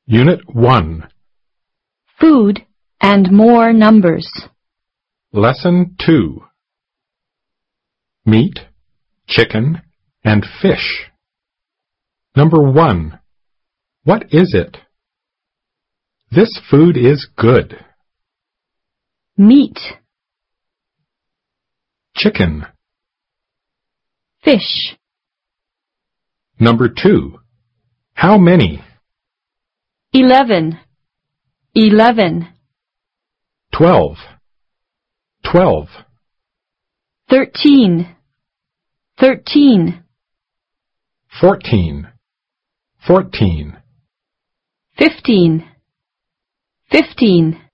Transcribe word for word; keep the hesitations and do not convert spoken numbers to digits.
Unit one. Food and more numbers. Lesson two. Meat, chicken, and fish. Number one. What is it? This food is good. Meat, Chicken. fish, Number two. How many? eleven, eleven, Twelve. Twelve. thirteen, thirteen, Fourteen. Fourteen. fifteen, fifteen.